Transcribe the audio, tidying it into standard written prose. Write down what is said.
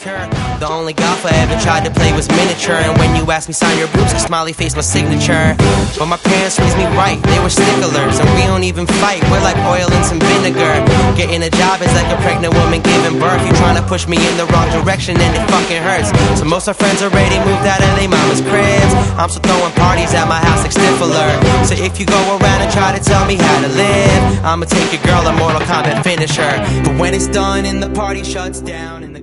manicure. The only golf I ever tried to play was miniature. And when you asked me sign your boobs, a smiley face my signature. But my parents raised me right, they were sticklers. And we don't even fight, we're like oil and some vinegar. Getting a job is like a pregnant woman giving birth. You trying to push me in the wrong direction and it fucking hurts. So most of our friends already moved out of their mama's cribs. I'm still throwing parties at my house like Stifler. So if you go around and try to tell me how to live, I'ma take your girl a Mortal Kombat finisher. But when it's done and the party shuts down and